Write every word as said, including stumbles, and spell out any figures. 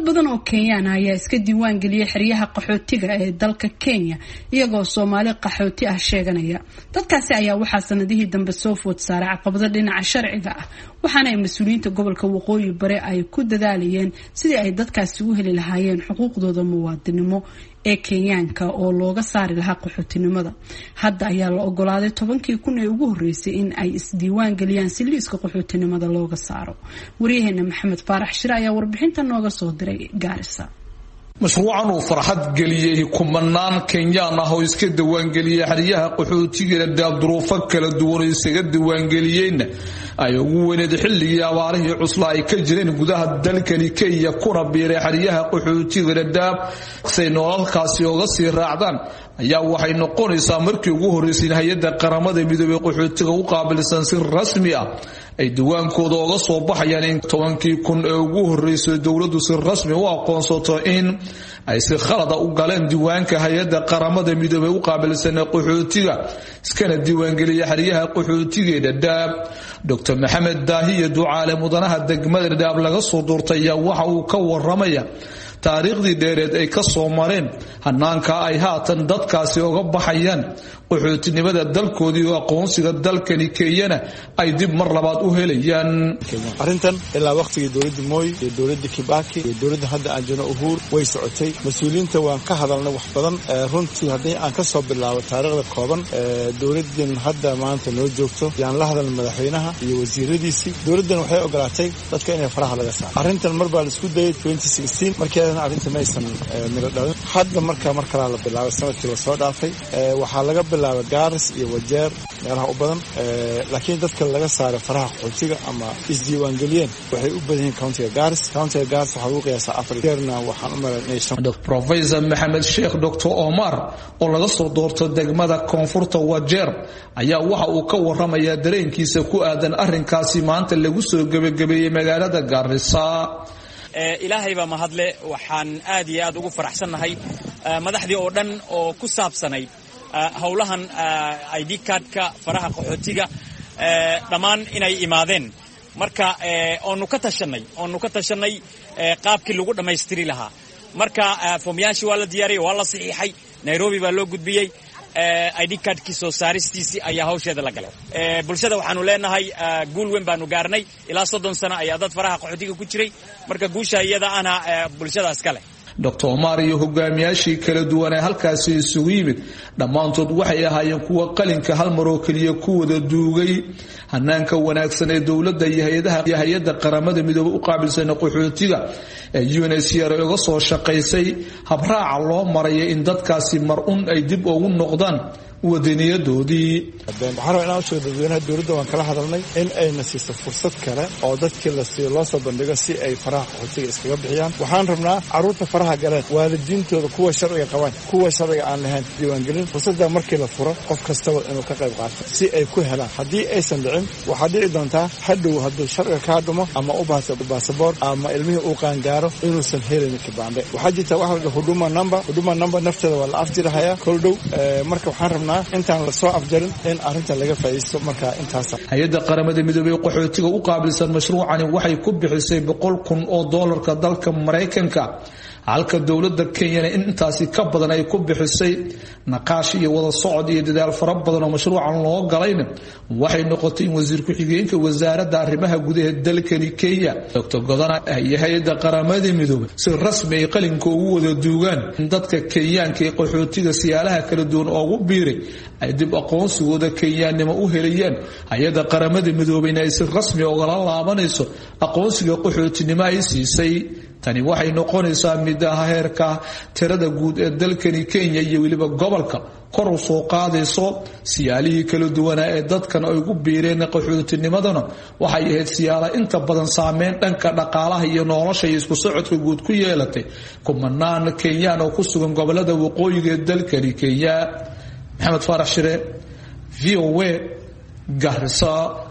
badan oo Kenyaan ayaa iska diiwaan geliyay xeryaha qaxootiga ee dalka Kenya iyagoo Soomaali qaxooti ah sheeganaya. Dadkaasi ayaa waxaa sanadihii dambe soo food saaray caqabado dhinaca sharciga ah, waxaana ay mas'uuliyiinta gobolka Waqooyi Bari ay ku dadaalayeen sidii ay dadkaasi u heli lahaayeen xuquuqdooda muwaadinimo ee Kenyaanka oo looga saari lahaa qaxootinimada. Hadda ayaa la ogolaaday tobankii kun ee ugu horeysay in ay isdiiwaan geliyaan si liiska qaxootinimada looga saaro. Wariyaheena Maxamed Faarax Shire ayaa warbixinta nooga soo diray Gaarisa. mashruucan uu farxad geliyay kumanaan Kenyaan ah oo iska diiwaan geliyay xeryaha qaxootiga ee duruufo kala duwan isaga diiwaan geliyeen ay ugu weyneed xilligii abaarihii cusla ay ka jireen gudaha dalkani Kenya kuna biiray xeryaha qaxootiga dadaab say nololkaasi uga sii raacdaan ayaa waxay noqonaysaa markii ugu horeysay hay'adda qaramada midoobay qaxootiga u qaabilsan si rasmi ah ay diwaankooda uga soo baxayaan in tobankii kun ee ugu horeysay dawladdu si rasmi u aqoonsato in ay si khalad u galeen diiwaanka hay'adda qaramada midoobay u qaabilsan qaxootiga iskana diiwaan geliyay xeryaha qaxootiga ee dadaab. Doctor Maxamed Daahiye Ducaale mudanaha degmada dadaab laga soo doortay waxa uu ka waramaya taariikhdii dheereed ay ka soo mareen hanaanka ay haatan dadkaasi uga baxayaan qaxootinimada dalkoodii oo aqoonsiga dalkani Kenya ay dib mar labaad u helayaan. Arintan ilaa waqtigii dawladda Moi iyo dawladda Kibaki iyo dawladda hadda aan joono Uhuru way socotay. Mas'uuliyiinta waan ka hadalnay wax badan runtii haddii aan ka soo bilaabo taariikhda kooban dawladdan hadda maanta noo joogto yaan la hadalnay madaxweynaha iyo wasiiradiisii. Dawladdan waxay ogolaatay dadka inay faraha laga saaro. Arintan mar baa la isku dayay twenty sixteen markii arinta maysan miro dhalin. Hadda marka mar kale la bilaabay sanadkii la soo dhaafay waxaa laga bilaabay Gaaris iyo Wajeer meelaha u badan laakiin dadka laga saaray faraha qaxootiga ama isdiiwaan geliyeen waxay u badan yihiin countiga Gaaris. Countiga Gaaris waxa uu qiyaasaa afar jeerna waxaan u maleynaa Professor Maxamed Sheikh Doctor Omar oo laga soo doortay degmada Koonfurta Wajeer ayaa waxa uu ka waramayaa dareenkiisa ku aadan arrinkaasi maanta lagu soo gabagabeeyay magaalada Gaarisa. ilaahay baa mahadle waxaan aad iyo aad ugu faraxsanahay madaxdii oo dhan oo ku saabsanay hawlahan I D cardka faraha qaxootiga dhamaan inay imaadeen marka oonu ka tashanay oonu ka tashanay qaabkii lagu dhameystiri lahaa marka foomyaashi waa la diyaariyay waa la saxiixay Nairobi baa loo gudbiyay I D cardkii soo saaristiisii ayaa hawsheeda la galay. bulshada waxaanu leenahay guul weyn baanu gaarnay ilaa soddon sano ayaa dad faraha qaxootiga ku jiray marka guusha iyada ana bulshadaas kale. Doctor Omar iyo hogaamiyaashii kala duwan ee halkaasi isugu yimid dhammaantood waxay ahaayeen kuwa qalinka hal mar oo kaliya ku wada duugay hanaanka wanaagsan ee dawladda iyo hay'adaha iyo hay'adda qaramada midoobay u qaabilsan qaxootiga ee U N H C R uga soo shaqaysay habraaca loo maray in dadkaasi mar un ay dib ugu noqdaan wadaniyadoodii. waxaan rabaa inaan u sheego dadweynaha dawladda waan kala hadalnay in ayna siiso fursad kale oo dadkii la siiyo loo soo bandhigo si ay faraha qaxootiga iskaga bixiyaan. waxaan rabnaa carruurta faraha galeen waalidiintooda kuwa sharciga qabaan kuwa sharciga aan lahayn diiwaangelin fursadda markii la furo qof kastaba inuu ka qayb qaato si ay ku helaan. haddii aysan dhicin waxaa dhici doontaa hadhow hadduu sharciga kaa dhumo ama u baahto baasaboor ama ilmihii uu qaangaaro inuusan helin kibaande. waxaa jirta waxa la huduma number huduma number nafteeda waa la afjirahayaa kol dhow marka waxaan rabnaa intaan la soo afjarin in arinta laga faa'iisto marka intaas. hay'adda qaramada midoobay qaxootiga u qaabilsan mashruucani waxay ku bixisay boqol kun oo doolarka dalka Mareykanka halka dawladda Kenya intaasi ka badan ay ku bixisay naqaash iyo wada socod iyo dadaal fara badan oo mashruucan loo galayna waxay noqotay in wasiir ku xigeenka wasaaradda arrimaha gudaha dalkani Kenya Doctor Godana iyo hay'adda qaramada midoobay si rasmi ah qalinka ugu wada duugaan dadka Kenyaanka ee qaxootiga siyaalaha kala duwan ugu biiray ay dib aqoonsigooda Kenyaanimo u helayaan. hay'adda qaramada midoobay inay si rasmi ah uga laabanayso aqoonsiga qaxootinimo ay siisay. tani waxay noqonaysaa mid ah heerka tirada guud ee dalkani Kenya iyo waliba gobolka kor u soo qaadayso siyaalihii kala duwan ee dadkan ay ugu biireen qaxootinimadana waxay ahayd siyaala inta badan saameyn dhanka dhaqaalaha iyo nolosha iyo isku socodka guud ku yeelatay kumanaan Kenyaan oo ku sugan gobolada waqooyiga ee dalkani Kenya. Maxamed Faarax Shire V O A Gaarisa.